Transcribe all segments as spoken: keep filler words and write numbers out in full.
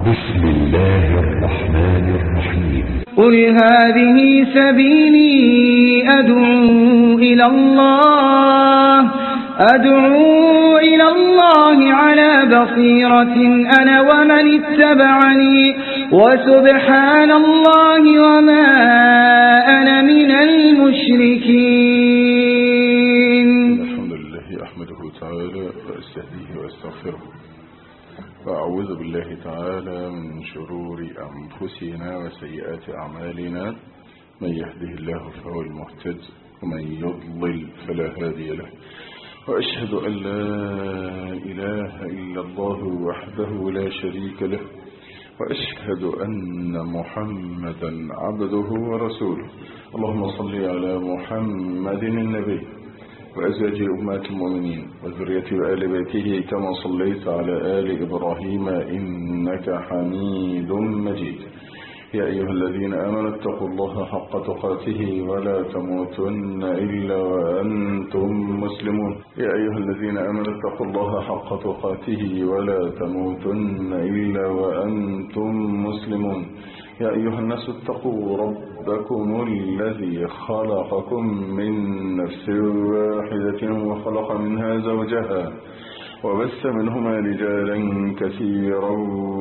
بسم الله الرحمن الرحيم. قل هذه سبيلي أدعو إلى الله أدعو إلى الله على بصيرة أنا ومن اتبعني وسبحان الله وما أنا من المشركين. الحمد لله أحمده تعالى وأستهديه وأستغفره وأعوذ بالله تعالى من شرور أنفسنا وسيئات أعمالنا. من يهده الله فهو المهتد ومن يضلل فلا هادي له. وأشهد أن لا إله إلا الله وحده لا شريك له وأشهد أن محمدا عبده ورسوله. اللهم صل على محمد النبي وأزواج أمهات المؤمنين وذرية وآل بيته كما صليت على آل إبراهيم إنك حميد مجيد. يا أيها الذين آمنوا اتقوا الله حق تقاته ولا تموتن إلا وأنتم مسلمون. يا أيها الذين آمنوا اتقوا الله حق تقاته ولا تموتن إلا وأنتم مسلمون. يا أيها الناس اتقوا ربكم الذي خلقكم من نفس واحدة وخلق منها زوجها وبث منهما رجالا كثيرا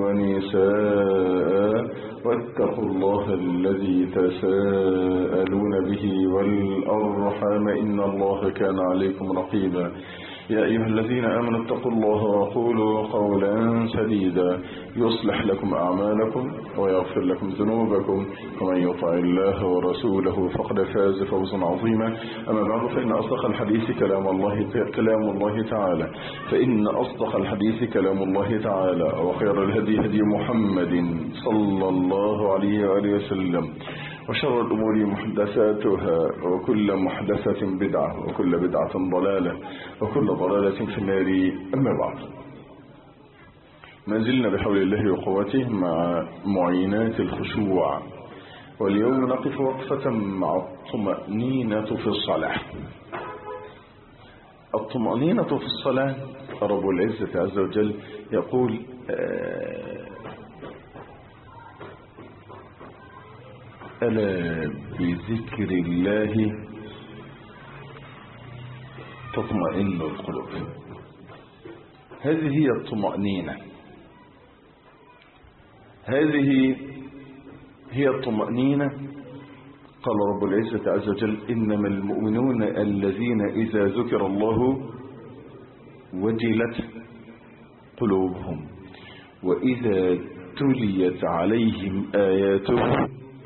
ونساء واتقوا الله الذي تساءلون به والأرحام إن الله كان عليكم رقيبا. يا أيها الذين آمنوا اتقوا الله وقولوا قولا سديدا يصلح لكم أعمالكم ويغفر لكم ذنوبكم ومن يطع الله ورسوله فقد فاز فوزا عظيما. أما بعد فإن أصدق الحديث كلام الله كلام الله تعالى فإن أصدق الحديث كلام الله تعالى وخير الهدي هدي محمد صلى الله عليه وآله وسلم وشر الأمور محدثاتها وكل محدثة بدعة وكل بدعة ضلالة وكل ضلالة في النار. أما بعد، ما زلنا بحول الله وقوته مع معينات الخشوع، واليوم نقف وقفة مع الطمأنينة في الصلاة. الطمأنينة في الصلاة رب العزة عز وجل يقول ألا بذكر الله تطمئن القلوب. هذه هي الطمأنينة، هذه هي الطمأنينة. قال رب العزة عز وجل إنما المؤمنون الذين إذا ذكر الله وجلت قلوبهم وإذا تليت عليهم آياته.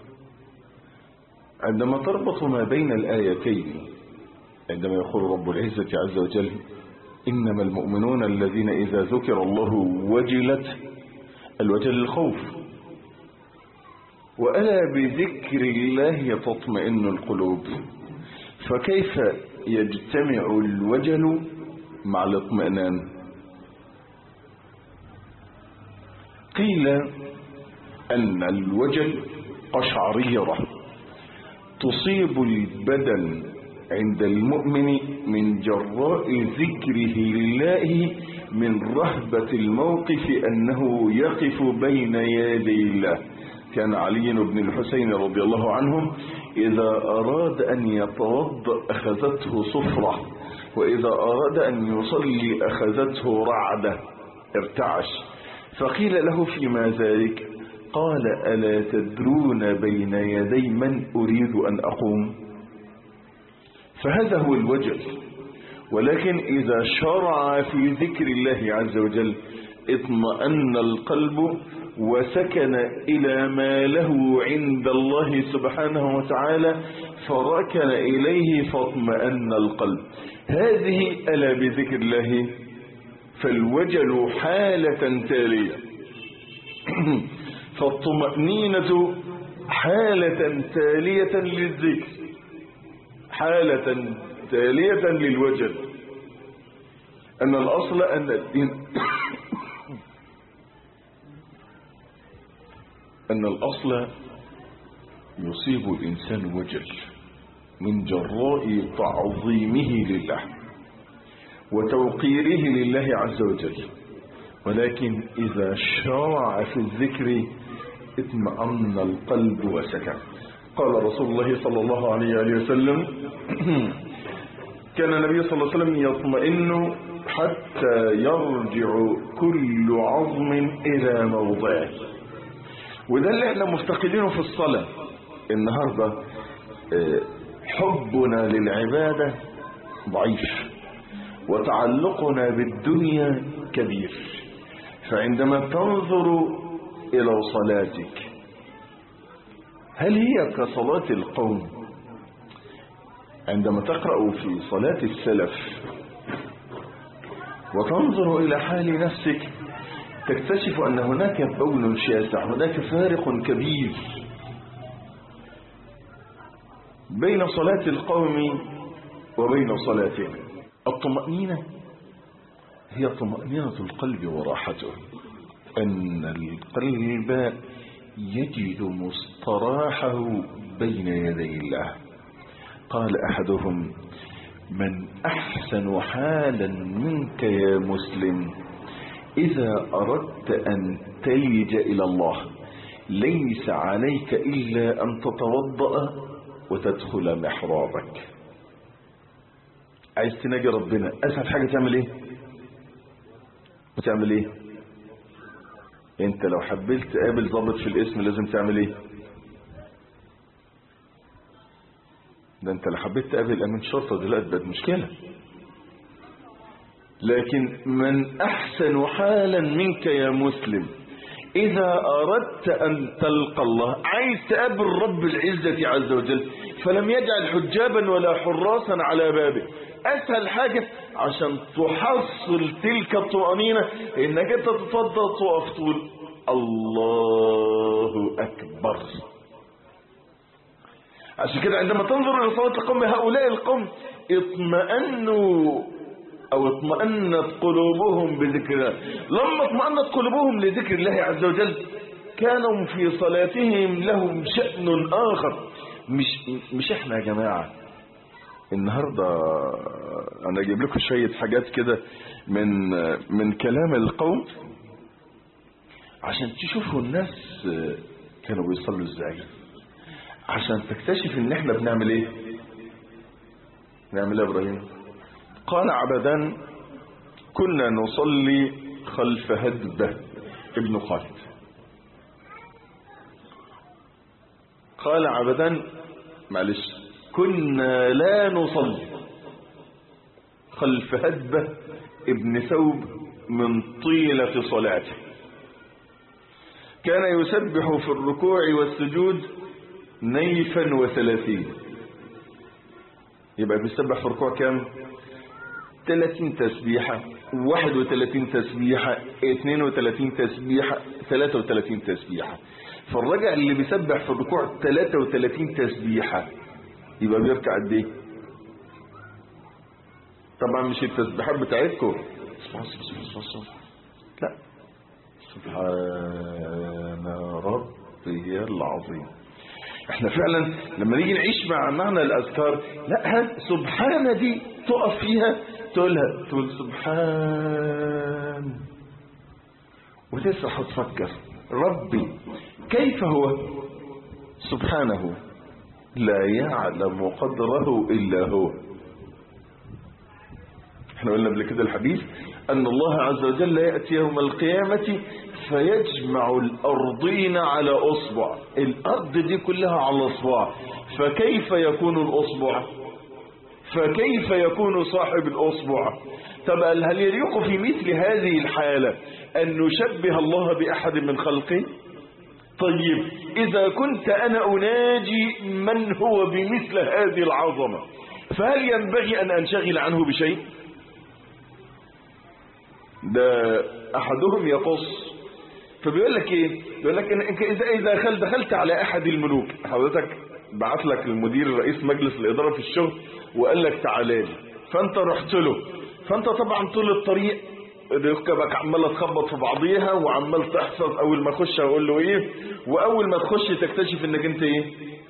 عندما تربط ما بين الآيتين، عندما يقول رب العزة عز وجل إنما المؤمنون الذين إذا ذكر الله وجلت، الوجل الخوف، وألا بذكر الله تطمئن القلوب. فكيف يجتمع الوجل مع الاطمئنان؟ قيل أن الوجل قشعريرة تصيب البدن عند المؤمن من جراء ذكره لله من رهبة الموقف أنه يقف بين يدي الله. كان علي بن الحسين رضي الله عنهم إذا أراد أن يتوضأ أخذته صفرة، وإذا أراد أن يصلي أخذته رعدة ارتعش. فقيل له فيما ذلك؟ قال ألا تدرون بين يدي من أريد أن أقوم؟ فهذا هو الوجل. ولكن إذا شرع في ذكر الله عز وجل اطمأن القلب وسكن إلى ما له عند الله سبحانه وتعالى فركن إليه فاطمأن القلب. هذه ألا بذكر الله. فالوجل حالة تالية فالطمأنينة حالة تالية للذكر، حالة تالية للوجل. أن الأصل أن الدين أن الأصل يصيب الإنسان وجل من جراء تعظيمه لله وتوقيره لله عز وجل ولكن إذا شرع في الذكر اطمأن القلب وسكن. قال رسول الله صلى الله عليه وسلم كان النبي صلى الله عليه وسلم يطمئن حتى يرجع كل عظم إلى موضعه. وده اللي احنا مفتقدينه في الصلاة النهاردة. حبنا للعبادة ضعيف وتعلقنا بالدنيا كبير. فعندما تنظر إلى صلاتك هل هي كصلاة القوم؟ عندما تقرأ في صلاة السلف وتنظر إلى حال نفسك تكتشف أن هناك بون شاسع، هناك فارق كبير بين صلاة القوم وبين صلاتنا. الطمأنينة هي طمأنينة القلب وراحته، أن القلب يجد مستراحه بين يدي الله. قال أحدهم من أحسن حالا منك يا مسلم إذا أردت أن تلج إلى الله ليس عليك إلا أن تتوضأ وتدخل محرابك. عايز تناجي ربنا أسهل حاجة تعمل إيه؟ بتعمل إيه؟ أنت لو حبيت تقابل ضابط في الاسم لازم تعمل إيه؟ ده أنت لو حبيت تقابل أمين شرطة دلوقتي بقت مشكلة. لكن من أحسن حالا منك يا مسلم إذا أردت أن تلقى الله، عايز تقابل رب العزة عز وجل فلم يجعل حجابا ولا حراسا على بابه. أسهل حاجة عشان تحصل تلك الطمأنينة إنك أنت تتفضل تقف تقول الله أكبر. عشان كده عندما تنظر إلى صلاة القوم هؤلاء القوم اطمأنوا أو اطمأنت قلوبهم بذكر الله. لما اطمأنت قلوبهم لذكر الله عز وجل كانوا في صلاتهم لهم شأن آخر. مش مش احنا يا جماعة النهاردة أنا أجيب لكم شوية حاجات كده من من كلام القوم عشان تشوفوا الناس كانوا بيصلوا ازاي، عشان تكتشف ان احنا بنعمل ايه. نعمل ايه يا ابراهيم؟ قال عبدان كنا نصلي خلف هدبة ابن خالد. قال عبدان معلش كنا لا نصلي خلف هدبة ابن ثوب من طيلة صلاته. كان يسبح في الركوع والسجود نيفا وثلاثين. يبقى بيسبح في الركوع كام؟ ثلاثين تسبيحة، واحد وثلاثين تسبيحة، اثنين وثلاثين تسبيحة، ثلاثة وثلاثين تسبيحة. فالرجع اللي بيسبح في الركوع ثلاثة وثلاثين تسبيحة يبقى بيركع قد ايه؟ طبعا مش التسبيحات بتاعتكم لا، سبحان ربي العظيم. احنا فعلا لما نيجي نعيش مع معنى الاذكار لا، سبحان دي تقف فيها تقولها، تقول سبحان وتسرح وتفكر ربي كيف هو سبحانه لا يعلم قدره إلا هو. احنا قلنا قبل كده الحديث أن الله عز وجل يأتي يوم القيامة فيجمع الأرضين على أصبع، الأرض دي كلها على أصبع، فكيف يكون الأصبع؟ فكيف يكون صاحب الأصبع؟ طب هل يليق في مثل هذه الحالة أن نشبه الله بأحد من خلقه؟ طيب إذا كنت أنا أناجي من هو بمثل هذه العظمة فهل ينبغي أن أنشغل عنه بشيء؟ ده أحدهم يقص فبيقول لك إيه؟ بيقول لك إنك إذا إذا دخلت على أحد الملوك، حضرتك بعت لك المدير رئيس مجلس الإدارة في الشغل وقال لك تعالى لي، فأنت رحت له، فأنت طبعا طول الطريق ركبك عماله تخبط في بعضيها وعمال تحفظ اول ما اخش اقول له ايه، واول ما تخش تكتشف انك انت ايه،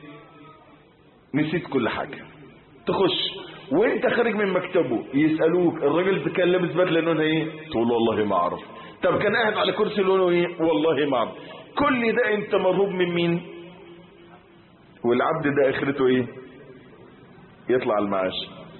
نسيت كل حاجه. تخش وانت خارج من مكتبه يسالوك الراجل ده كان لابس بدله لونها ايه، تقول والله ما اعرف. طب كان قاعد على كرسي لونه ايه؟ والله ما عارف. كل ده انت مرهوب من مين؟ والعبد ده اخرته ايه؟ يطلع المعاش.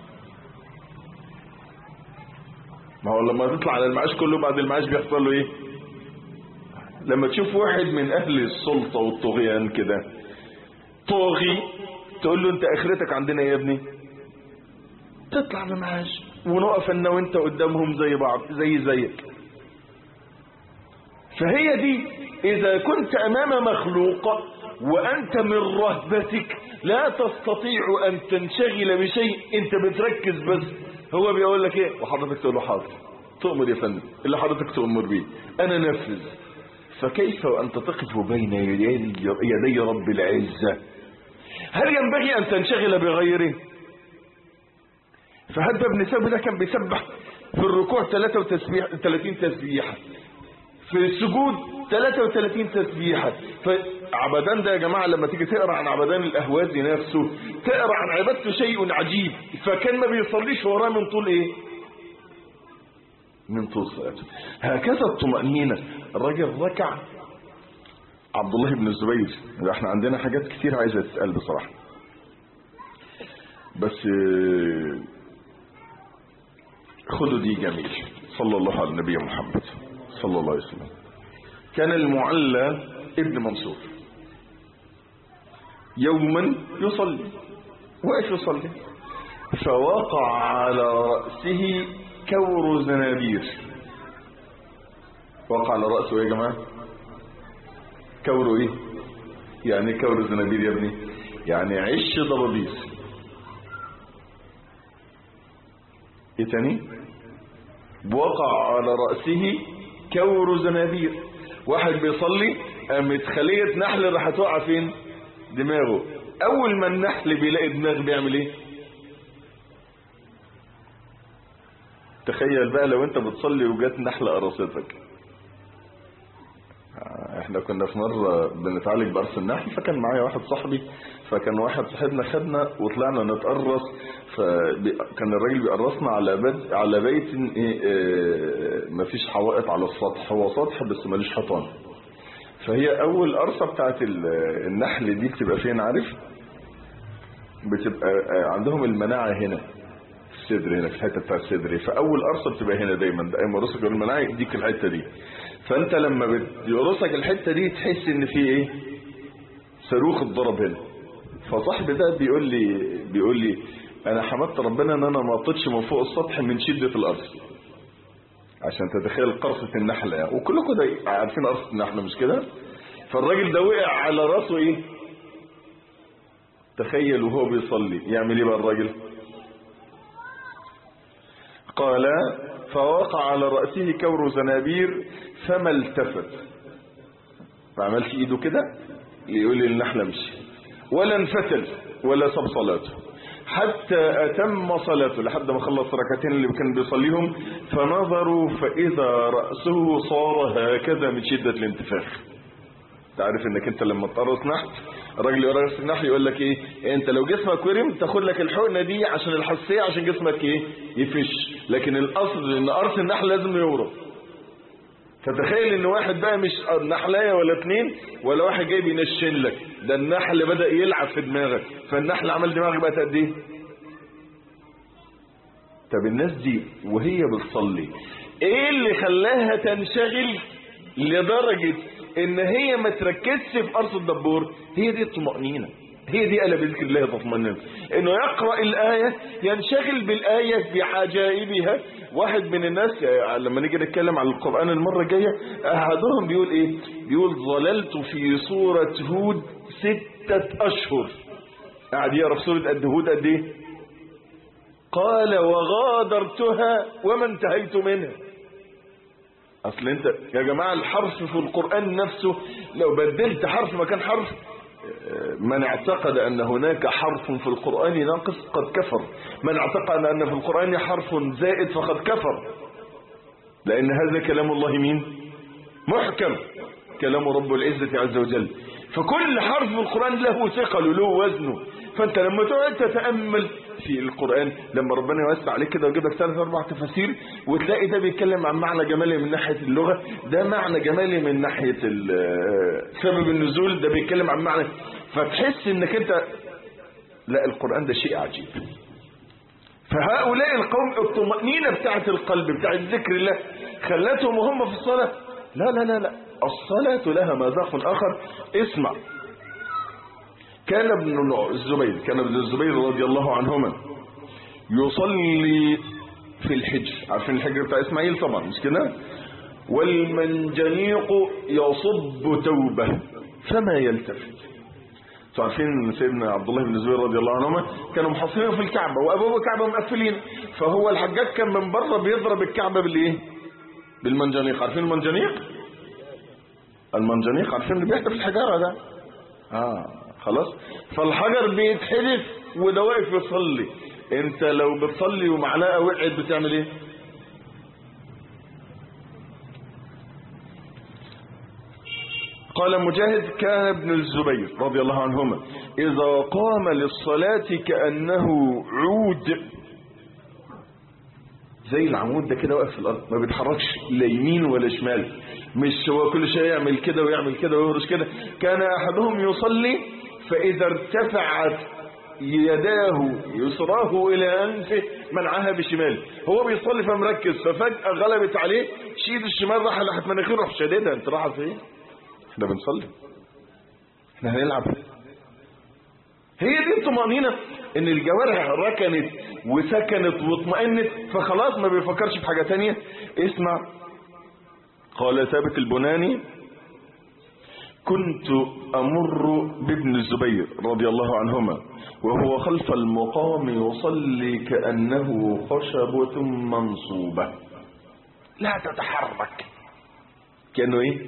ما هو لما تطلع على المعاش كله بعد المعاش بيحصل له ايه؟ لما تشوف واحد من اهل السلطة والطغيان كده طاغي تقول له انت اخرتك عندنا يا ابني، تطلع المعاش ونقف انا وانت قدامهم زي بعض زي زيك. فهي دي اذا كنت امام مخلوق وانت من رهبتك لا تستطيع ان تنشغل بشيء، انت بتركز بس. هو بيقول لك ايه وحضرتك تقول له حاضر، تؤمر يا فندم اللي حضرتك تؤمر بيه انا نفذ. فكيف وانت تقف بين يدي رب العزة؟ هل ينبغي ان تنشغل بغيره؟ فهذا ابن سبي ده كان بيسبح في الركوع ثلاثة وثلاثين تسبيحة، في السجود ثلاثة وثلاثين تسبيحة. فعبدان ده يا جماعة لما تيجي تقرأ عن عبدان الأهوازي نفسه تقرأ عن عبادته شيء عجيب. فكان ما بيصليش وراه من طول ايه؟ من طول صلاته. هكذا الطمأنينة. الراجل ركع عبد الله بن الزبير. احنا عندنا حاجات كتير عايزة تسأل بصراحة، بس خدوا دي جميل. صلى الله على النبي محمد صلى الله عليه وسلم. كان المعلى ابن منصور يوما يصلي، واقف يصلي، فوقع على رأسه كور زنابير. وقع على رأسه يا جماعة كور ايه؟ يعني كور زنابير يا ابني يعني عش ضبابيس. ايه تاني؟ وقع على رأسه كور زنابير. واحد بيصلي قامت خلية نحل راح توقع فين؟ دماغه. اول ما النحل بيلاقي دماغ بيعمل ايه؟ تخيل بقى لو انت بتصلي وجات نحلة قرصتك. احنا كنا في مرة بنتعالج بقرص النحل، فكان معايا واحد صاحبي، فكان واحد صاحبنا خدنا وطلعنا نتقرص، فكان الراجل بيقرصنا على بد على بيت اه مفيش حوائط على السطح، هو سطح بس ملوش حيطان. فهي اول قرصة بتاعت النحل دي بتبقى فين عارف؟ بتبقى عندهم المناعة هنا الصدر، هنا في الحته بتاع الصدر. فاول قرصه بتبقى هنا دايما، دايما راسك المناعه يديك الحته دي. فانت لما بيقرصك الحته دي تحس ان في ايه؟ صاروخ اتضرب هنا. فصاحبي ده بيقول لي بيقول لي انا حمدت ربنا ان انا ما نطيتش من فوق السطح من شده القرص، عشان تتخيل قرصه النحله يعني. وكلكم ده عارفين قرصه النحله مش كده؟ فالراجل ده وقع على راسه ايه؟ تخيل وهو بيصلي يعمل ايه بقى الراجل؟ قال فوقع على رأسه كور زنابير فما التفت، ما عملش ايده كده يقول لي النحلة مشي، ولا انفتل ولا ساب صلاته حتى اتم صلاته، لحد ما خلص ركعتين اللي كان بيصليهم. فنظروا فاذا رأسه صار هكذا من شدة الانتفاخ. تعرف انك انت لما تقرص نحل، الراجل يقرص النحل يقول لك ايه؟ انت لو جسمك ورم تاخد لك الحقنه دي عشان الحساسيه عشان جسمك ايه؟ يفش. لكن الاصل ان قرص النحل لازم يورم. فتخيل ان واحد بقى مش نحلايه ولا اتنين ولا واحد جاي بينشن لك، ده النحل بدأ يلعب في دماغك. فالنحل عمل دماغك بقى قد ايه؟ طب الناس دي وهي بتصلي ايه اللي خلاها تنشغل لدرجه ان هي ما تركزش في قرص الدبور؟ هي دي الطمأنينة، هي دي ألا بذكر الله تطمئن. انه يقرأ الآية ينشغل بالآية بعجائبها. واحد من الناس لما نيجي نتكلم عن القرآن المرة الجاية احدهم بيقول ايه؟ بيقول ظللت في سورة هود ستة اشهر. قاعد يقرأ في سورة قد هود قد ايه؟ قال وغادرتها وما انتهيت منها. اصل انت يا جماعة الحرف في القرآن نفسه لو بدلت حرف مكان حرف، من اعتقد ان هناك حرف في القرآن ناقص قد كفر، من اعتقد ان في القرآن حرف زائد فقد كفر، لان هذا كلام الله مين؟ محكم، كلام رب العزة عز وجل. فكل حرف في القرآن له ثقل وله وزنه. فانت لما تقعد تتأمل في القرآن لما ربنا يوسع عليك كده ويجيب لك ثلاث اربع تفاسير وتلاقي ده بيتكلم عن معنى جمالي من ناحية اللغة، ده معنى جمالي من ناحية سبب النزول، ده بيتكلم عن معنى، فتحس انك انت لا القرآن ده شيء عجيب. فهؤلاء القوم الطمأنينة بتاعت القلب بتاعت ذكر الله خلتهم وهم في الصلاة لا لا لا لا الصلاة لها مذاق آخر. اسمع، كان ابن الزبير كان ابن الزبير رضي الله عنهما يصلي في الحجر، عارفين الحجر بتاع اسماعيل طبعا مش كده، والمنجنيق يصب توبة فما يلتفت. عارفين سيدنا عبد الله بن الزبير رضي الله عنهما كانوا محاصرين في الكعبة وابواب الكعبة مقفلين، فهو الحجاج كان من بره بيضرب الكعبة بالايه؟ بالمنجنيق. عارفين المنجنيق؟ المنجنيق عارفين اللي بيحدف الحجارة ده اه خلاص، فالحجر بيتحدف وده واقف يصلي. انت لو بتصلي ومعلقة وقعت بتعمل ايه؟ قال مجاهد كان ابن الزبير رضي الله عنهما إذا قام للصلاة كأنه عود، زي العمود ده كده واقف في الأرض ما بيتحركش لا يمين ولا شمال، مش هو كل شيء يعمل كده ويعمل كده ويهرش كده. كان أحدهم يصلي فإذا ارتفعت يداه يسراه إلى أنفه منعها بشمال، هو بيصلي فمركز ففجأة غلبت عليه شيد الشمال راح لحت مناخيره راح شديدها. انت راح فين؟ احنا بنصلي، احنا هنلعب. هي دي الطمأنينة، ان الجوارح ركنت وسكنت واطمئنت فخلاص ما بيفكرش في حاجة تانية. اسمع، قال ثابت البناني كنت امر بابن الزبير رضي الله عنهما وهو خلف المقام يصلي كأنه خشبة منصوبة لا تتحرك، كأنه ايه؟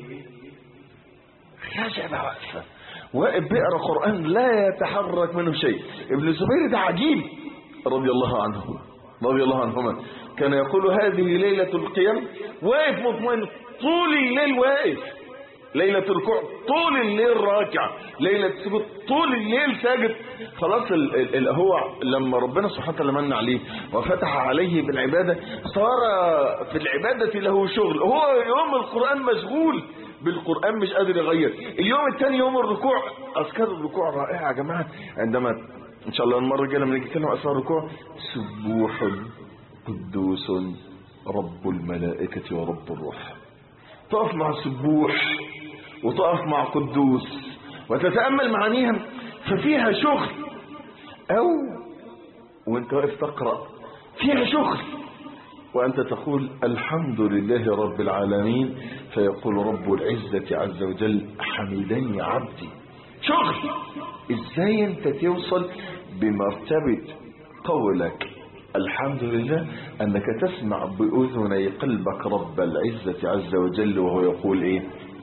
خشبة واقفة، واقف بيقرا قرآن لا يتحرك منه شيء. ابن الزبير ده عجيب رضي الله عنه رضي الله عنهما كان يقول هذه ليلة القيام، واقف مطمئن طول الليل، واقف ليلة الركوع طول الليل راكع، ليلة السجود طول الليل ساجد. خلاص ال ال هو لما ربنا سبحانه وتعالى من عليه وفتح عليه بالعبادة صار في العبادة له شغل. هو يوم القرآن مشغول بالقرآن مش قادر يغير. اليوم الثاني يوم الركوع، أذكار الركوع رائعة يا جماعة. عندما إن شاء الله المرة الجاية لما نيجي نتكلم عن أذكار الركوع، سبوح قدوس رب الملائكة ورب الروح، تقف مع سبوح وتقف مع قدوس وتتأمل معانيها ففيها شغل، أو وانت واقف تقرأ فيها شغل وأنت تقول الحمد لله رب العالمين، فيقول رب العزة عز وجل حمدني عبدي. شغل ازاي انت توصل بمرتبة قولك الحمد لله انك تسمع بأذني قلبك رب العزة عز وجل وهو يقول ايه؟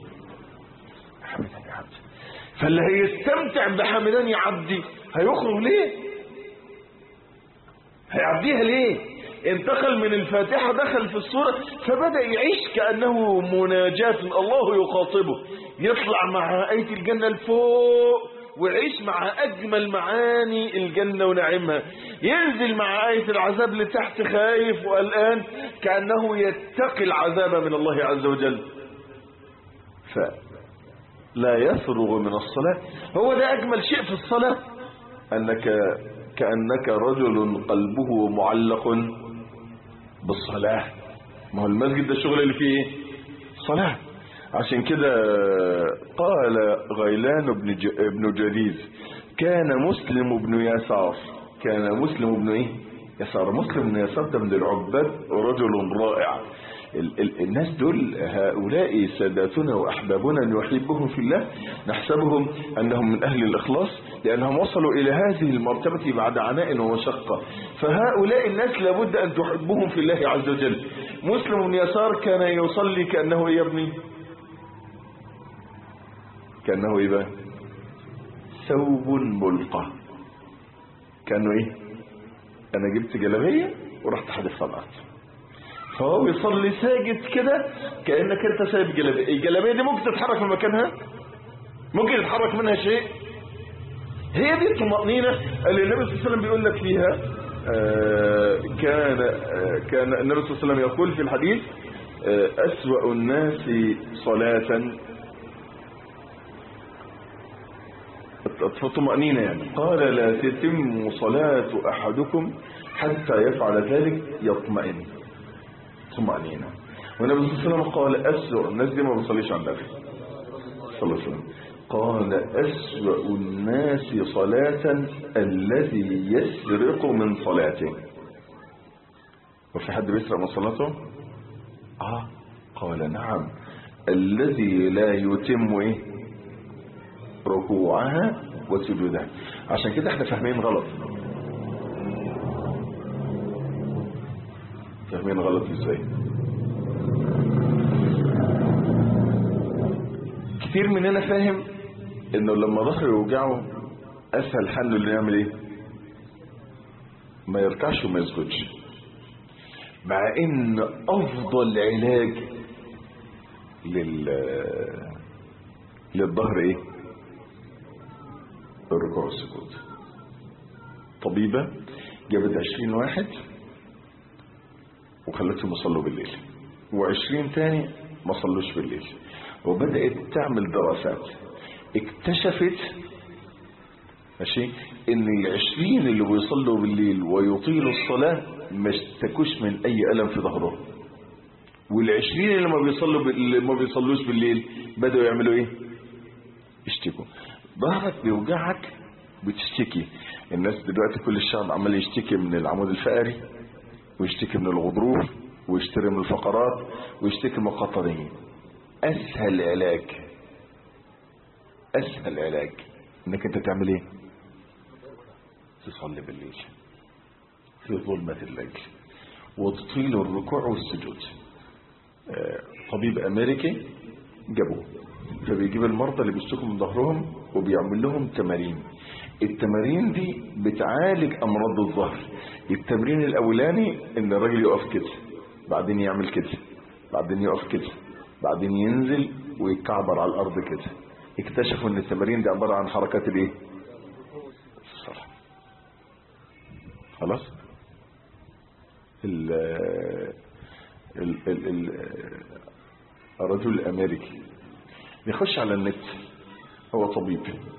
حمدني عبدي. فاللي هيستمتع بحمدني عبدي هيخرج ليه؟ هيعديها ليه؟ انتقل من الفاتحة دخل في السورة فبدأ يعيش كأنه مناجاة الله يخاطبه، يطلع مع آية الجنة لفوق ويعيش مع أجمل معاني الجنة ونعمها، ينزل مع آية العذاب لتحت خايف وقلقان كأنه يتقي العذاب من الله عز وجل، فلا يفرغ من الصلاة. هو ده أجمل شيء في الصلاة، أنك كأنك رجل قلبه معلق بالصلاة. ما هو المسجد ده الشغل اللي فيه ايه؟ صلاة. عشان كده قال غيلان بن ابن جريز كان مسلم بن يسار، كان مسلم بن ايه؟ يسار. مسلم بن يسار ده من العباد رجل رائع. ال ال الناس دول هؤلاء ساداتنا وأحبابنا نحبهم في الله، نحسبهم أنهم من أهل الإخلاص لأنهم وصلوا إلى هذه المرتبة بعد عناء ومشقة. فهؤلاء الناس لابد أن تحبهم في الله عز وجل. مسلم بن يسار كان يصلي كأنه يا ابني كأنه إيه بقى؟ ثوب ملقى. كأنه إيه؟ أنا جبت جلابية ورحت حدث صلاة، فهو يصلي ساجد كده كأنك انت سايب جلابية. الجلابية دي ممكن تتحرك من مكانها، ممكن يتحرك منها شيء. هي دي الطمأنينة اللي النبي صلى الله عليه وسلم بيقول لك فيها آه كان آه كان النبي صلى الله عليه وسلم يقول في الحديث آه أسوأ الناس صلاة فطمأنينة يعني، قال لا تتم صلاة أحدكم حتى يفعل ذلك يطمئن. طمأنينة. والنبي صلى الله عليه وسلم قال أسوأ الناس دي ما بيصليش على النبي صلى الله عليه وسلم، قال أسوأ الناس صلاة الذي يسرق من صلاته. وفي حد بيسرق من صلاته؟ آه قال نعم، الذي لا يتم إيه ركوعها وسجودها. عشان كده احنا فاهمين غلط. فاهمين غلط ازاي؟ كتير مننا فاهم انه لما ظهره يوجعه اسهل حل اللي يعمل ايه؟ ما يركعش وما يسجدش، مع ان افضل علاج لل للظهر ايه؟ الركوع والسجود. طبيبة جابت عشرين واحد وخلتهم يصلوا بالليل، وعشرين تاني ما صلوش بالليل، وبدأت تعمل دراسات. اكتشفت ماشي ان العشرين اللي بيصلوا بالليل ويطيلوا الصلاة ما اشتكوش من اي ألم في ظهرهم، والعشرين اللي ما بيصلوا اللي ما بيصلوش بالليل بدأوا يعملوا ايه؟ يشتكوا. ظهرك بيوجعك بتشتكي. الناس دلوقتي كل الشعب عمال يشتكي من العمود الفقري، ويشتكي من الغضروف، ويشتري من الفقرات، ويشتكي من القطنية. اسهل علاج اسهل علاج انك انت تعمل ايه؟ تصلي بالليل في ظلمة الليل وتطيل الركوع والسجود. آه طبيب امريكي جابوه، فبيجيب المرضى اللي بيشتكوا من ظهرهم وبيعمل لهم تمارين. التمارين دي بتعالج امراض الظهر. التمرين الاولاني ان الراجل يقف كده، بعدين يعمل كده، بعدين يقف كده، بعدين ينزل ويتكعبر على الارض كده. اكتشفوا ان التمارين دي عبارة عن حركات الايه؟ الصلاة. خلاص. ال ال ال الرجل الامريكي بيخش على النت، هو طبيب.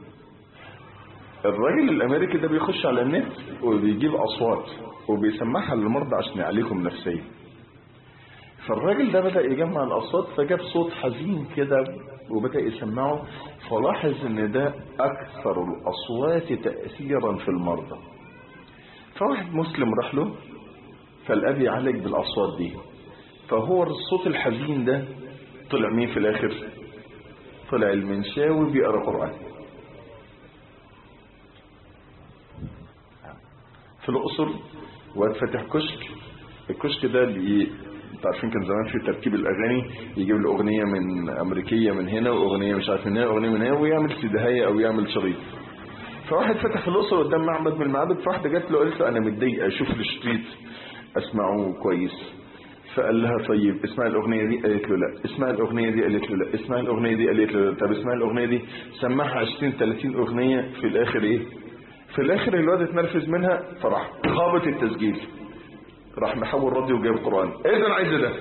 الراجل الامريكي ده بيخش على النت وبيجيب اصوات وبيسمعها للمرضى عشان يعالجهم نفسيا. فالراجل ده بدأ يجمع الاصوات، فجاب صوت حزين كده وبدأ يسمعه، فلاحظ ان ده اكثر الاصوات تأثيرا في المرضى. فواحد مسلم راح له فالاب يعالج بالاصوات دي، فهو الصوت الحزين ده طلع مين في الاخر؟ طلع المنشاوي بيقرأ قرآن في الأقصر. واتفتح كشك، الكشك ده اللي انتوا عارفين كان زمان في ترتيب الأغاني، يجيب له أغنية من أمريكية من هنا وأغنية مش عارف من هنا وأغنية من هنا، ويعمل سيدهاية أو يعمل شريط. فواحد فتح في الأقصر قدام معبد من المعابد، فواحدة جات له قالت له أنا متضايقة، أشوف الشريط أسمعه كويس. فقال لها طيب اسمع الأغنية دي، قالت له لا. اسمع الأغنية دي، قالت له لا. اسمع الأغنية دي، قالت له لا. طب اسمع الأغنية دي. سمعها عشرين ثلاثين أغنية. في الآخر إيه؟ في الآخر الواد اتنرفز منها، فراح خابط التسجيل، راح محول راديو وجايب قرآن. إيه ده أنا عايز ده؟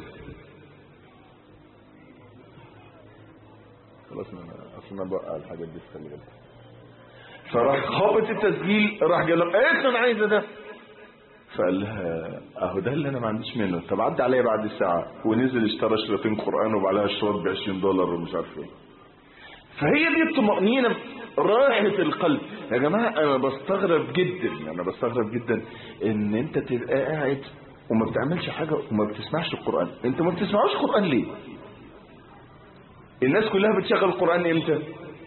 خلاص أنا أصلا بقى الحاجات دي خلي بالك. فراح خابط التسجيل، راح قال له إيه ده أنا عايز ده؟ فقال لها اهو ده اللي انا ما عنديش منه. طب عدى عليا بعد الساعه ونزل اشترى شريطين قران وبعدها اشتراط ب عشرين دولار ومش عارف ايه. فهي دي الطمأنينة، راحة القلب. يا جماعه انا بستغرب جدا انا بستغرب جدا ان انت تبقى قاعد وما بتعملش حاجه وما بتسمعش القران. انت ما بتسمعوش قران ليه؟ الناس كلها بتشغل القران امتى؟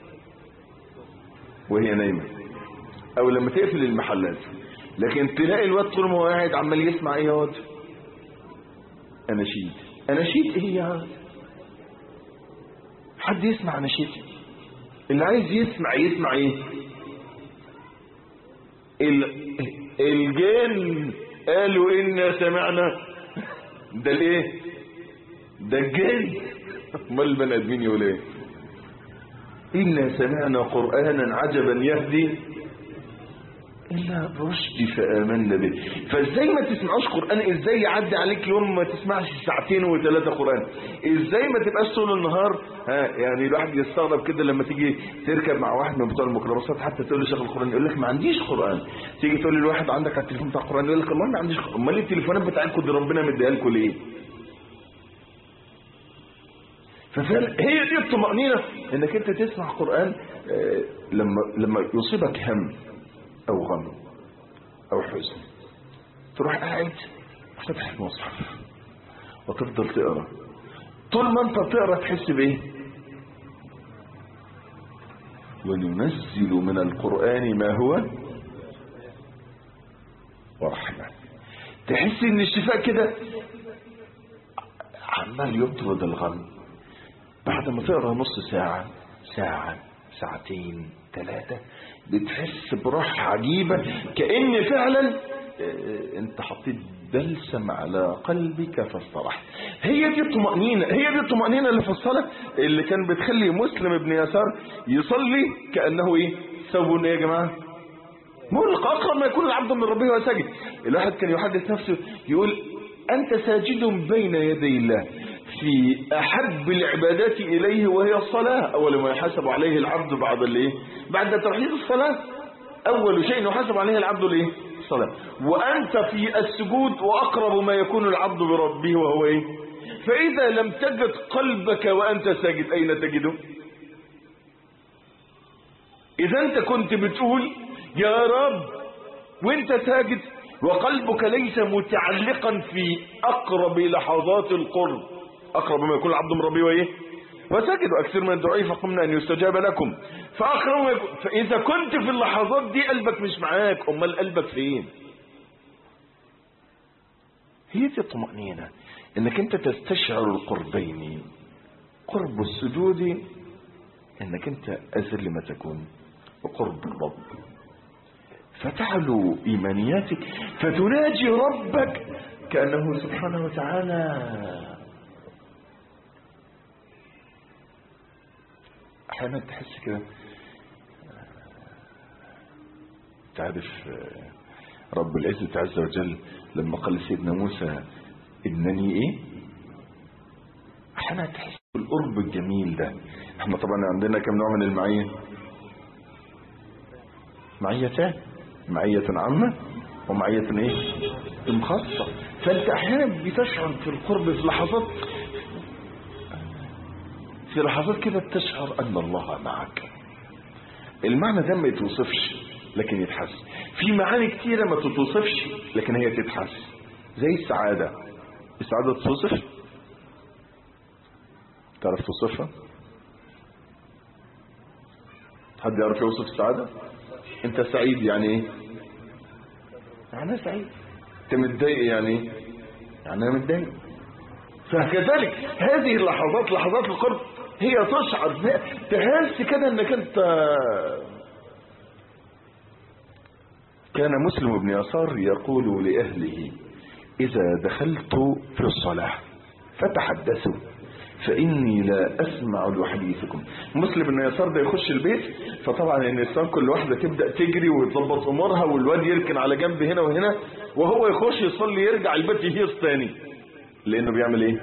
وهي نايمه او لما تقفل المحلات. لكن تلاقي الواد طول ما هو قاعد عمال يسمع ايه يا واد؟ اناشيد. اناشيد ايه يا واد؟ حد يسمع اناشيد؟ اللي عايز يسمع يسمع ايه؟ الجن قالوا إنا سمعنا. ده الايه؟ ده الجن. امال البني ادمين يقول ايه؟ إنا سمعنا قرآنا عجبا يهدي إلا رشدي فآمنا به. فإزاي ما تسمعوش قرآن؟ إزاي يعدي عليك يوم ما تسمعش ساعتين وثلاثة قرآن؟ إزاي ما تبقاش طول النهار ها يعني الواحد يستغرب كده لما تيجي تركب مع واحد من بتوع الميكروباصات حتى تقول له شغل القرآن يقول لك ما عنديش قرآن. تيجي تقول للواحد عندك على التليفون بتاع القرآن يقول لك والله ما عنديش قرآن. امال التليفونات بتاعتكم دي ربنا مديها لكم ليه؟ ففعلا هي دي الطمأنينة انك انت تسمع قرآن. آه لما لما يصيبك هم او غم او حزن تروح قاعد فتح المصحف وتفضل تقرا. طول ما انت بتقرا تحس بايه؟ وننزل من القرآن ما هو ورحمة. تحس ان الشفاء كده عمال يطرد الغم. بعد ما تقرا نص ساعة ساعة ساعتين ثلاثة بتحس براحة عجيبة كأن فعلا انت حطيت بلسم على قلبك فاستراح. هي دي الطمأنينة. هي دي الطمأنينة اللي في الصلاة اللي كان بتخلي مسلم ابن يسار يصلي كأنه ايه سووا ايه يا جماعة ملق اقرب ما يكون العبد من ربه وساجد. الواحد كان يحدث نفسه يقول انت ساجد بين يدي الله في احب العبادات اليه وهي الصلاة. اول ما يحاسب عليه العبد بعد الايه بعد توحيد الصلاة اول شيء يحاسب عليه العبد الايه الصلاة. وانت في السجود واقرب ما يكون العبد بربه وهو ايه. فاذا لم تجد قلبك وانت ساجد اين تجده؟ اذا انت كنت بتقول يا رب وانت ساجد وقلبك ليس متعلقا في اقرب لحظات القرب. اقرب ما يكون العبد من ربه وايه وساجد واكثر من الدعاء فقمنا ان يستجاب لكم. فاقرب ما يكون. فاذا كنت في اللحظات دي قلبك مش معاك امال قلبك فين؟ هي دي الطمأنينة انك انت تستشعر القربين. قرب السجود انك انت اذل ما تكون وقرب الرب فتعلو ايمانياتك فتناجي ربك كأنه سبحانه وتعالى. احيانا تحس كده تعرف رب العزة عز وجل لما قال لسيدنا موسى انني ايه احيانا تحس بالقرب الجميل ده. احنا طبعا عندنا كم نوع من المعية؟ معيتان، معية عامة ومعية ايه خاصة. فانت احيانا بتشعر في القرب في لحظات في لحظات كده تشعر ان الله معك. المعنى ده ما يتوصفش لكن يتحس. في معاني كتيرة ما تتوصفش لكن هي تتحس. زي السعادة. السعادة تتوصف؟ تعرف توصفها؟ حد يعرف يوصف السعادة؟ انت سعيد يعني ايه؟ يعني انا سعيد. انت متضايق يعني ايه؟ يعني انا متضايق. فكذلك هذه اللحظات لحظات القرب هي تشعر تحس كده انك انت. كان مسلم بن يسار يقول لأهله إذا دخلت في الصلاة فتحدثوا فإني لا أسمع لحديثكم. مسلم بن يسار ده يخش البيت فطبعا النسان كل واحدة تبدأ تجري وتظبط أمورها والواد يركن على جنب هنا وهنا وهو يخش يصلي يرجع البيت يهيص تاني لأنه بيعمل إيه؟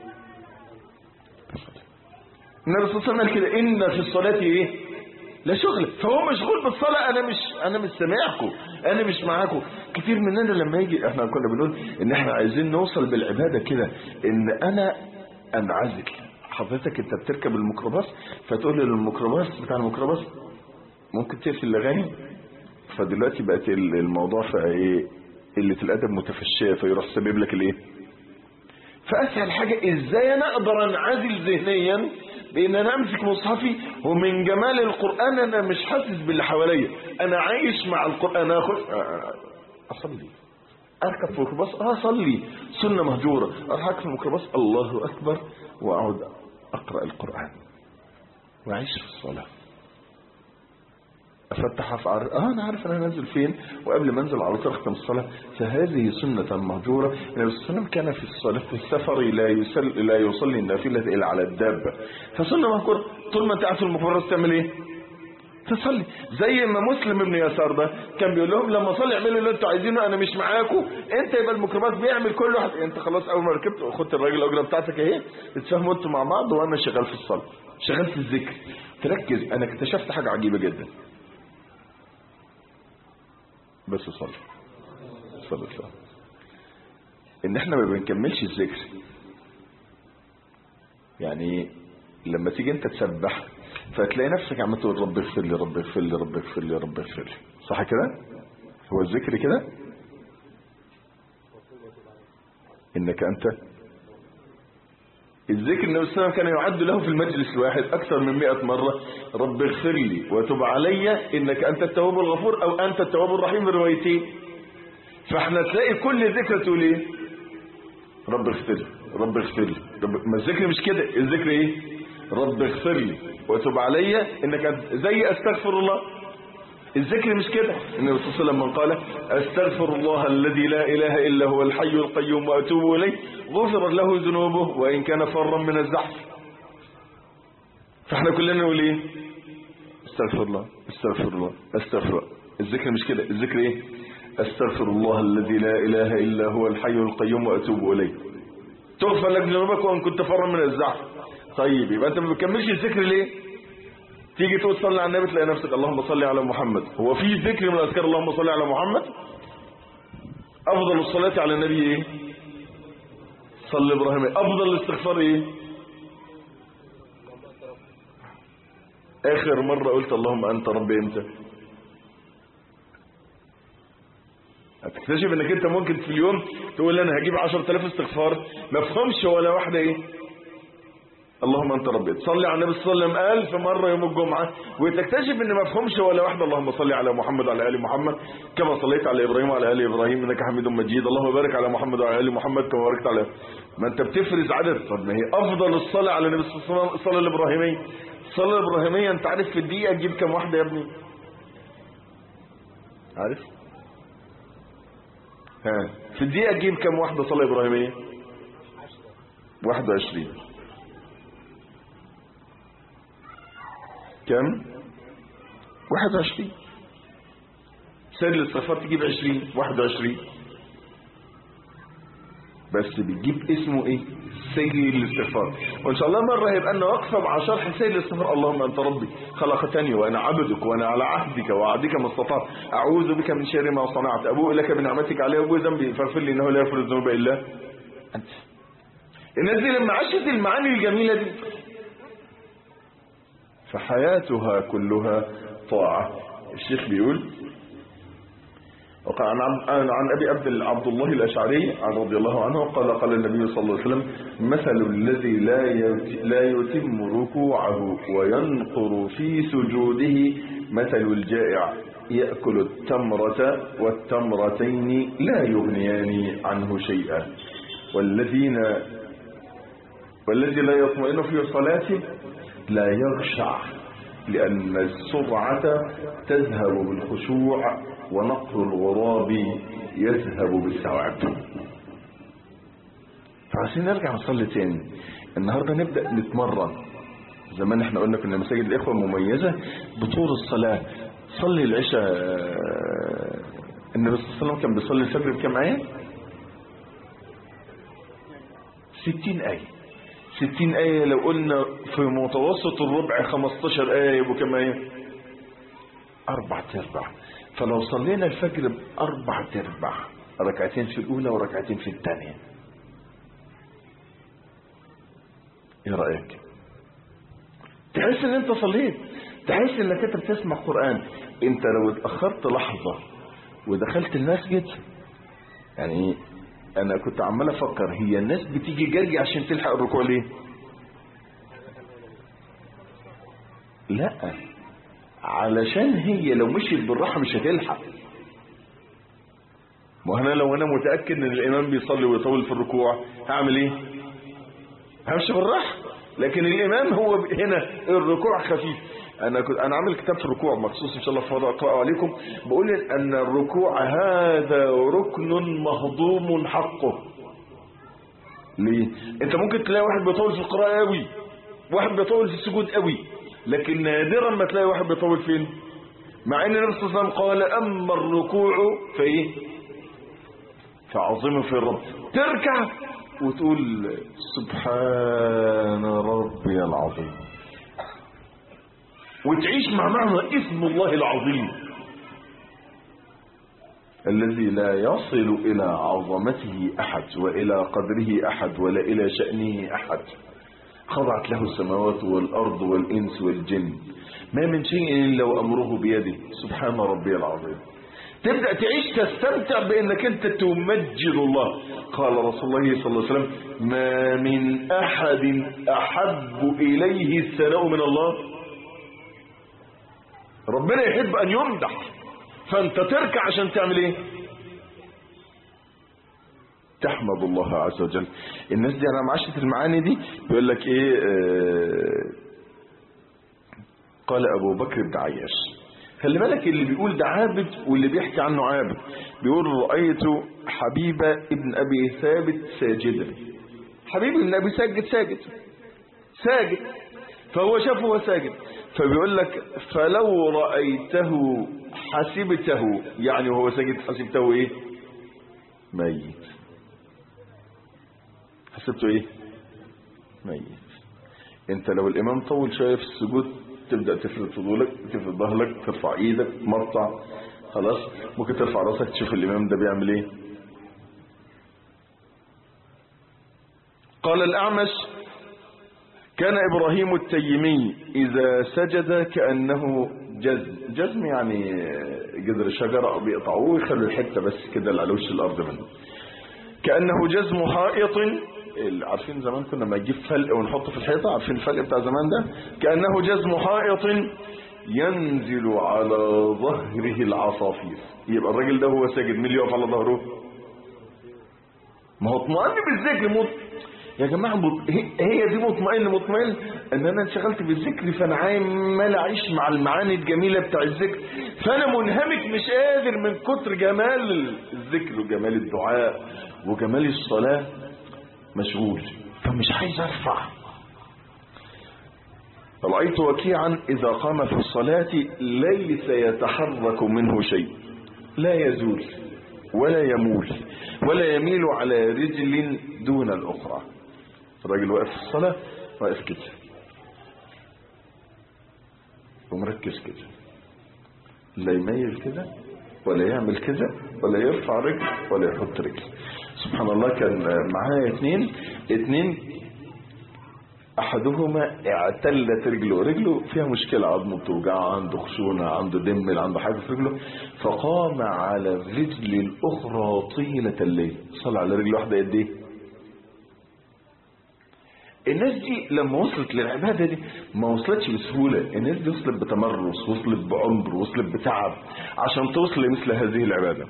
النبي صلى الله عليه وسلم قال كده إن في الصلاة إيه؟ لا شغل. فهو مشغول بالصلاة. انا مش انا مش سامعكم انا مش معاكم. كتير مننا لما يجي احنا كنا بنقول ان احنا عايزين نوصل بالعبادة كده ان انا انعزل. حضرتك انت بتركب الميكروباص فتقول للميكروباص بتاع الميكروباص ممكن تقفل الاغاني. فدلوقتي بقت الموضوع في ايه قلة الادب متفشية فيروح سبب لك الايه. فاسهل حاجة ازاي انا اقدر انعزل ذهنيا بان انا امسك مصحفي ومن جمال القرآن انا مش حاسس باللي حواليا. انا عايش مع القرآن. اخد اصلي اركب في الميكروباص اه اصلي سنة مهجورة. اركب في الميكروباص الله اكبر واقعد اقرأ القرآن واعيش في الصلاة. افتح افعل اه انا عارف انا نازل فين وقبل ما انزل على طول اختم الصلاه. فهذه سنه مهجوره. النبي صلى الله عليه وسلم كان في الصلاه في السفر لا يصلي لا يصلي النافله الا على الدابه. فسنه مهجوره. طول ما انت قاعد في الميكروباص تعمل ايه؟ تصلي. زي ما مسلم ابن يسار ده كان بيقول لهم لما صلي اعملوا اللي انتوا عايزينه، انا مش معاكم. انت يبقى الميكروباص بيعمل كل واحد، انت خلاص اول ما ركبت خدت الراجل الاجره بتاعتك اهي، اتفاهموا انتوا مع بعض وانا شغال في الصلاه، شغال في الذكر. تركز. انا اكتشفت حاجه عجيبه جدا، بس صلي صلي صلي ان احنا ما بنكملش الذكر. يعني لما تيجي انت تسبح فتلاقي نفسك عم تقول رب اغفر لي رب اغفر لي رب اغفر لي رب اغفر لي، صح كده؟ هو الذكر كده انك انت الذكر النبي صلى الله عليه وسلم كان يعد له في المجلس الواحد اكثر من مئة مرة رب اغفر لي وتب علي انك انت التواب الغفور او انت التواب الرحيم بالروايتين. فاحنا تلاقي كل ذكر تقول ايه؟ رب اغفر لي رب اغفر لي رب... ما الذكر مش كده، الذكر ايه؟ رب اغفر لي وتب علي انك انت، زي استغفر الله. الذكر مش كده. النبي صلى الله عليه وسلم من قال استغفر الله الذي لا اله الا هو الحي القيوم واتوب اليه غفر له ذنوبه وان كان فرا من الزحف. فاحنا كلنا نقول ايه؟ استغفر الله استغفر الله استغفر الله. الذكر مش كده، الذكر ايه؟ استغفر الله الذي لا اله الا هو الحي القيوم واتوب اليه تغفر لك ذنوبك وان كنت فرا من الزحف. طيب يبقى انت ما بتكملش الذكر ليه؟ تيجي تقول صلي على النبي تلاقي نفسك اللهم صل على محمد. هو في ذكر من اذكار اللهم صل على محمد؟ افضل الصلاه على النبي ايه؟ صلي ابراهيم. افضل الاستغفار ايه؟ اخر مره قلت اللهم انت ربي امتى؟ هتكتشف انك انت ممكن في اليوم تقول انا هجيب عشرة آلاف استغفار ما افهمش ولا واحده ايه؟ اللهم انت ربي. تصلي على النبي صلى الله عليه وسلم ألف مرة يوم الجمعة وتكتشف ان ما فهمش ولا واحدة اللهم صل على محمد وعلى ال محمد كما صليت على ابراهيم وعلى ال ابراهيم انك حميد مجيد اللهم بارك على محمد وعلى ال محمد كما باركت على. ما انت بتفرز عدد. طب ما هي افضل الصلاة على النبي صلى الله عليه وسلم الصلاة الابراهيمية. الصلاة الابراهيمية انت عارف في الدقيقة تجيب كم واحدة يا ابني؟ عارف؟ ها في الدقيقة تجيب كم واحدة صلاة ابراهيمية؟ واحد وعشرين. كم؟ واحد وعشرين. سيد الاستغفار تجيب عشرين. واحد وعشرين بس بتجيب اسمه ايه؟ سيد الاستغفار. وان شاء الله مرة هيبقى لنا وقفة مع شرح سيد الاستغفار. اللهم انت ربي خلقتني وانا عبدك وانا على عهدك ووعدك ما استطعت اعوذ بك من شر ما صنعت ابوء لك بنعمتك علي وابوء ذنبي فاغفر لي انه لا يغفر الذنوب الا انت. الناس دي لما عاشت المعاني الجميلة دي فحياتها كلها طاعة. الشيخ بيقول وقال عن, عن أبي عبد عبد الله الأشعري رضي الله عنه قال قال النبي صلى الله عليه وسلم مثل الذي لا لا يتم ركوعه وينقر في سجوده مثل الجائع يأكل التمرة والتمرتين لا يغنيان عنه شيئا والذين والذي لا يطمئن في صلاته لا يخشع لأن السرعة تذهب بالخشوع ونقر الغراب يذهب بالثواب. فعشان نرجع نصلي تاني النهاردة نبدأ نتمرن. زمان احنا قلنا كنا مساجد الإخوة مميزة بطول الصلاة. صلي العشاء النبي صلى الله عليه وسلم كان بيصلي الفجر بكم آية؟ ستين آية. ستين آية. لو قلنا في متوسط الربع خمستاشر آية يبقوا كم آية؟ أربع تربع. فلو صلينا الفجر بأربع تربع ركعتين في الأولى وركعتين في الثانية ايه رأيك؟ تحس ان انت صليت، تحس انك انت بتسمع قرآن. انت لو اتأخرت لحظة ودخلت المسجد يعني انا كنت عمال افكر هي الناس بتيجي جري عشان تلحق الركوع ليه؟ لا علشان هي لو مشيت بالراحة مش هتلحق. ما انا لو انا متأكد ان الامام بيصلي ويطول في الركوع هعمل ايه؟ همشي بالراحة. لكن الامام هو هنا الركوع خفيف. انا كنت انا عامل كتاب في الركوع مخصوص ان شاء الله فاضي اقراه عليكم. بقول ان الركوع هذا ركن مهضوم حقه. ليه؟ انت ممكن تلاقي واحد بيطول في القراءة قوي واحد بيطول في السجود قوي لكن نادرا ما تلاقي واحد بيطول فين، مع ان النبي صلى الله عليه وسلم قال اما الركوع فايه فعظمه في الرب، تركع وتقول سبحان ربي العظيم، وتعيش مع معنى اسم الله العظيم الذي لا يصل إلى عظمته أحد وإلى قدره أحد ولا إلى شأنه أحد. خضعت له السماوات والأرض والإنس والجن، ما من شيء إلا وأمره بيده، سبحان ربي العظيم. تبدأ تعيش تستمتع بأنك أنت تمجد الله. قال رسول الله صلى الله عليه وسلم ما من أحد أحب إليه الثناء من الله. ربنا يحب أن يمدح، فأنت تركع عشان تعمل إيه؟ تحمد الله عز وجل. الناس دي أنا معاشة المعاني دي بيقول لك إيه آه قال أبو بكر بن عياش، خلي بالك اللي بيقول ده عابد واللي بيحكي عنه عابد. بيقول رأيت حبيب ابن أبي ثابت ساجدا. حبيب ابن أبي ساجد ساجد ساجد فهو شافه وهو ساجد، فبيقول لك فلو رأيته حسبته، يعني وهو ساجد حسبته ايه؟ ميت. حسبته ايه؟ ميت. انت لو الامام طول شوية في السجود تبدأ تفرد فضولك، تفرد ظهرك، ترفع ايدك، تمطع، خلاص ممكن ترفع راسك تشوف الامام ده بيعمل ايه. قال الأعمش كان إبراهيم التيمي إذا سجد كأنه جزم. جزم يعني جذر شجرة بيقطعوه ويخلوا الحتة بس كده اللي على وش الأرض منه، كأنه جزم حائط. عارفين زمان كنا ما نجيب فلق ونحطه في الحيطة، عارفين الفلق بتاع زمان ده؟ كأنه جزم حائط ينزل على ظهره العصافير. يبقى الراجل ده هو ساجد مين اللي يقف على ظهره؟ ما هو اطمئن بالذكر مط... يا جماعة مط... هي دي مطمئن مطمئن ان انا انشغلت بالذكر، فانا عمال اعيش مع المعاني الجميلة بتاع الذكر، فانا منهمك مش قادر من كتر جمال الذكر وجمال الدعاء وجمال الصلاة، مشغول فمش عايز ارفع. رأيت وكيعا اذا قام في الصلاة ليس يتحرك منه شيء، لا يزول ولا يمول ولا يميل على رجل دون الأخرى. الراجل واقف في الصلاة واقف كده ومركز كده، لا يميل كده ولا يعمل كده ولا يرفع رجل ولا يحط رجل. سبحان الله. كان معايا اتنين اتنين احدهما اعتلت رجله، رجله فيها مشكلة، عظمه بتوجعه، عنده خشونة، عنده دم، عنده حاجة في رجله، فقام على الرجل الاخرى طيلة الليل، صلى على رجل واحدة قد ايه؟ الناس دي لما وصلت للعبادة دي ما وصلتش بسهولة، الناس دي وصلت بتمرس، وصلت بعمر، وصلت بتعب عشان توصل لمثل هذه العبادة.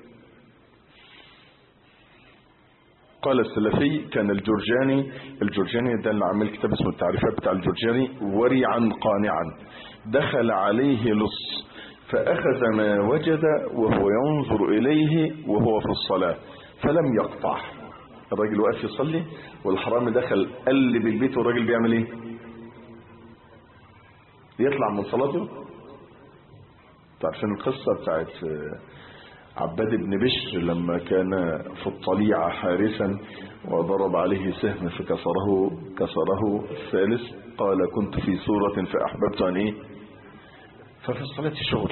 قال السلفي كان الجرجاني، الجرجاني ده اللي عامل كتاب اسمه التعريفات بتاع الجرجاني، ورعا قانعا دخل عليه لص فأخذ ما وجد وهو ينظر إليه وهو في الصلاة فلم يقطع. الراجل واقف يصلي والحرامي دخل قلب البيت، والراجل بيعمل ايه؟ يطلع من صلاته. تعرفين القصة بتاعت عباد بن بشر لما كان في الطليعة حارسا وضرب عليه سهم فكسره كسره الثالث، قال كنت في سورة فأحببت أن إيه؟ ففي الصلاة شغل.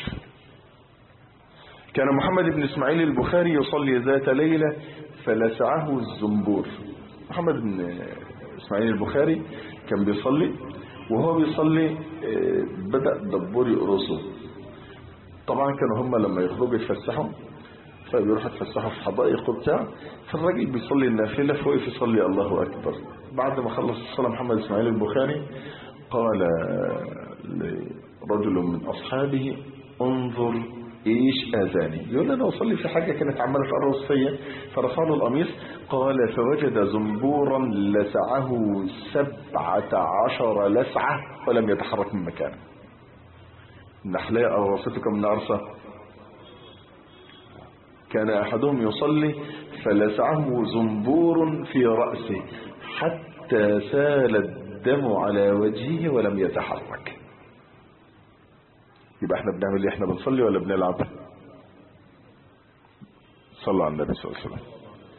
كان محمد بن إسماعيل البخاري يصلي ذات ليلة فلسعه الزنبور. محمد بن إسماعيل البخاري كان بيصلي، وهو بيصلي بدأ دبور يقرصه. طبعا كانوا هم لما يخرجوا يتفسحوا فبيروحوا يتفسحوا في حدائق وبتاع، فالراجل بيصلي النافلة فوقف يصلي الله أكبر. بعد ما خلص الصلاة محمد إسماعيل البخاري قال لرجل من أصحابه انظر ايش اذاني، يقول انا اصلي في حاجة كانت عمالة تقرص فيا، فرفع له القميص قال فوجد زنبورا لسعه سبعة عشر لسعة ولم يتحرك من مكانه. النحلاء قرصته كم من عرصة؟ كان احدهم يصلي فلسعه زنبور في رأسه حتى سال الدم على وجهه ولم يتحرك. يبقى احنا بنعمل ايه؟ احنا بنصلي ولا بنلعب؟ صلى على النبي صلى الله عليه وسلم.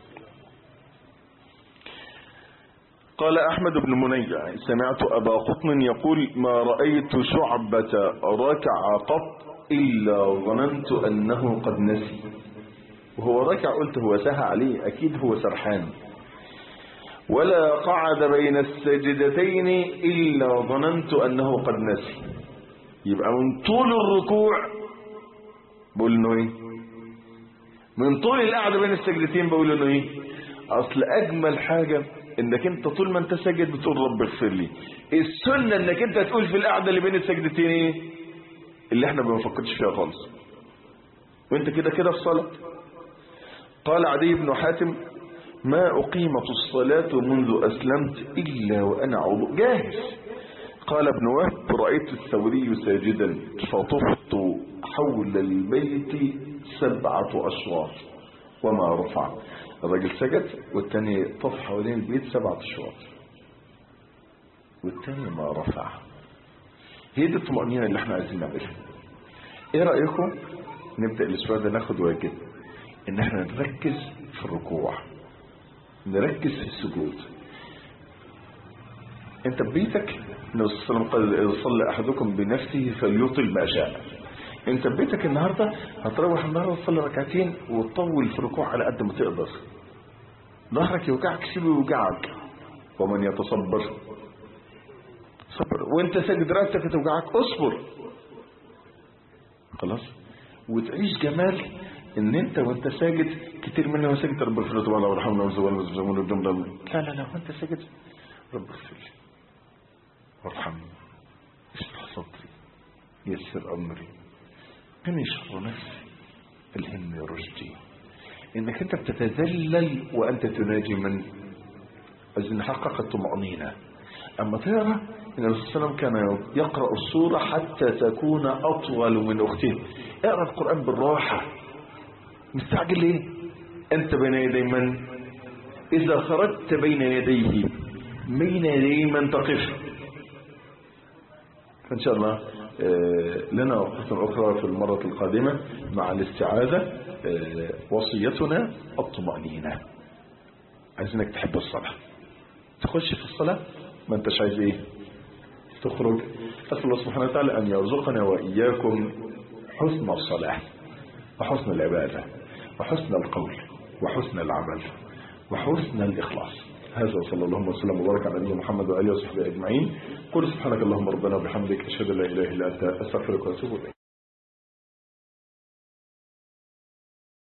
قال أحمد بن منيع سمعت أبا قطن يقول ما رأيت شعبة ركع قط إلا ظننت أنه قد نسي. وهو ركع قلت هو سهى عليه، أكيد هو سرحان. ولا قعد بين السجدتين إلا ظننت أنه قد نسي. يبقى من طول الركوع بقول إنه إيه؟ من طول القعدة بين السجدتين بقول إنه إيه؟ أصل أجمل حاجة إنك أنت طول ما أنت ساجد بتقول رب اغفر لي. السنة إنك أنت تقول في القعدة اللي بين السجدتين إيه؟ اللي إحنا ما بنفكرش فيها خالص، وأنت كده كده في صلاة. قال عدي بن حاتم ما أقيمت الصلاة منذ أسلمت إلا وأنا عضو جاهز. قال ابن وهب رأيت الثوري ساجدا فطفت حول البيت سبعة أشواط وما رفع. الراجل سجد والتاني طف حوالين البيت سبعة أشواط والتاني ما رفع. هي دي الطمأنينة اللي احنا عايزين نعملها. ايه رأيكم نبدأ الاسبوع ده ناخد واجب ان احنا نركز في الركوع، نركز في السجود. انت ببيتك النبي صلى الله عليه وسلم قال اذا صلى احدكم بنفسه فليطل ما شاء. انت ببيتك النهارده هتروح النهارده تصلي ركعتين وتطول في الركوع على قد ما تقدر. ظهرك يوجعك سيبه يوجعك، ومن يتصبر صبر. وانت ساجد راسك توجعك اصبر خلاص. وتعيش جمال ان انت وانت ساجد. كتير منا وساجد رب اغفر لي وارحمنا وارزقنا الجمله. لا لا لا وانت ساجد رب اغفر لي وارحمني اشرح صدري يسر امري قني شر نفسي الهمني رشدي. انك انت بتتذلل وانت تناجي من اجل نحقق الطمأنينة. اما ترى ان الرسول صلى الله عليه وسلم كان يقرأ السورة حتى تكون اطول من اختها. اقرأ القرآن بالراحة، مستعجل ليه؟ انت بين يدي من؟ اذا خرجت بين يديه بين يدي من تقف. فان شاء الله لنا وقفة اخرى في المرة القادمة مع الاستعاذة. وصيتنا الطمأنينة. عايزينك تحب الصلاة، تخش في الصلاة ما انتش عايز ايه تخرج. أسأل الله سبحانه وتعالى أن يرزقنا وإياكم حسن الصلاة وحسن العبادة وحسن القول وحسن العمل وحسن الإخلاص. هذا وصلى الله وسلم وبارك على نبينا محمد وآله وصحبه أجمعين. قل سبحانك اللهم ربنا وبحمدك أشهد أن لا إله إلا أنت أستغفرك وأتوب إليك.